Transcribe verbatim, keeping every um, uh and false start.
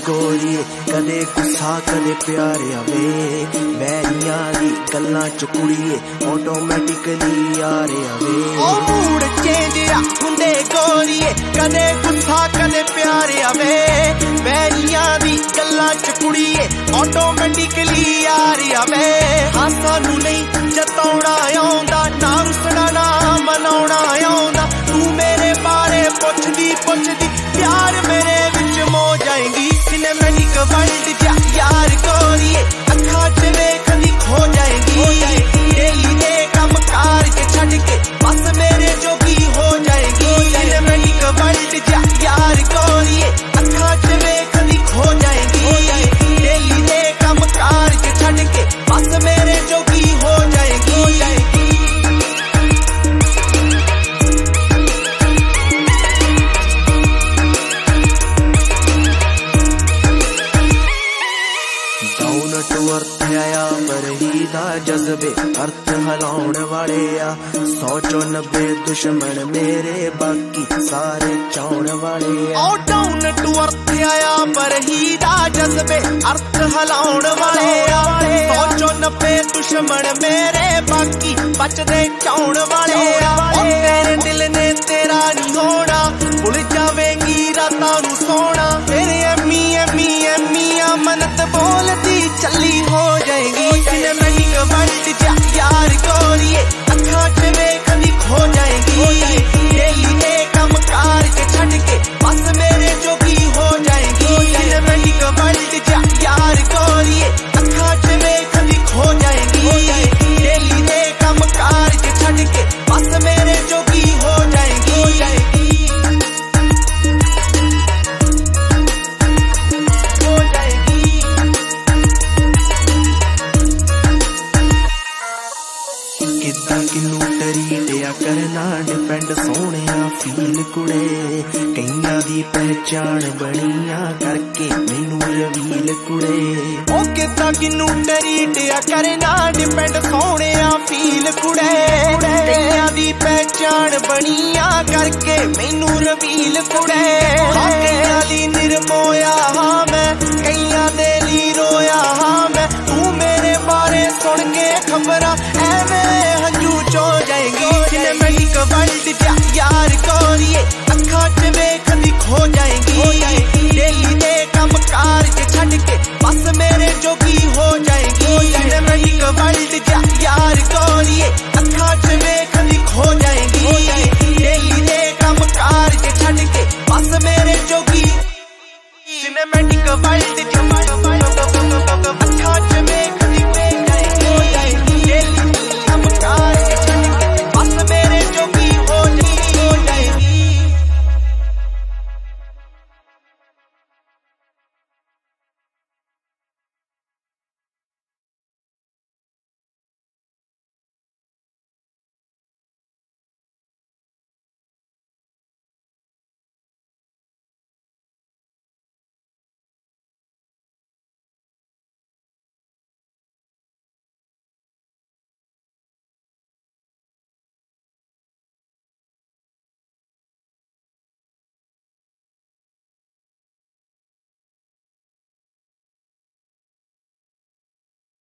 गोरीए कदे गुस्सा कदे प्यार आवे बैरियां दी गल्लां च कुड़ीए ऑटोमैटिकली यार आवे ओ मूड चेंज आ हुंदे गोरीए कदे गुस्सा कदे प्यार आवे बैरियां दी गल्लां च कुड़ीए ऑटोमैटिकली यार आवे हां सानू नहीं जताउणा आउंदा ना रुसना ना मनाउणा आउंदा तू मेरे बारे पुछदी पुछदी प्यार मेरे विच मो जाएगी सिनेमैटिक वर्ल्ड जा यार गोरीए अखां च वेखदी खो जाएगी डेली दे कम कार के छड्ड के बस मेरे जोगी हो जाएगी सिनेमैटिक वर्ल्ड जा यार गोरीए अखां च वेखदी खो जाएगी डेली दे कम कार के छड्ड के बस मेरे जोगी हो जाएगी अर्थ आया पर ही दा जज्बे अर्थ हलाउण वाले आ सौ चो नब्बे दुश्मन मेरे बाकी सारे चाउण वाले आ डाउन टू अर्थ आया पर ही दा जज्बे अर्थ हलाउण वाले आ सौ चो नब्बे दुश्मन मेरे बाकी बचदे चाउण वाले आ तेरे दिल ने तेरा नहीं होना भुल जावेंगी रातां नू सोना तेरे अम्मी अम्मी अम्मी मनत बोलती चली हो जाएगी सिनेमैटिक वर्ल्ड जा यार गोरीए अखां च वेखदी खो जाएगी डेली दे कम कार के छड्ड के बस मेरे जोगी हो जाएगी सिनेमैटिक वर्ल्ड जा यार गोरीए अखां च वेखदी खो जाएगी डेली दे कम कार के छड्ड के बस मेरे जोगी हो जाएगी किनू टरीटिया करना डिपेंड सोने फील कुड़े कईयां दी पहचान बनिया करके मैनू रवील कुड़े ओ किदा किनू टरीटिया करना डिपेंड सोने फील कुड़े कईयां दी पहचान बनिया करके मैनू रवील कुड़े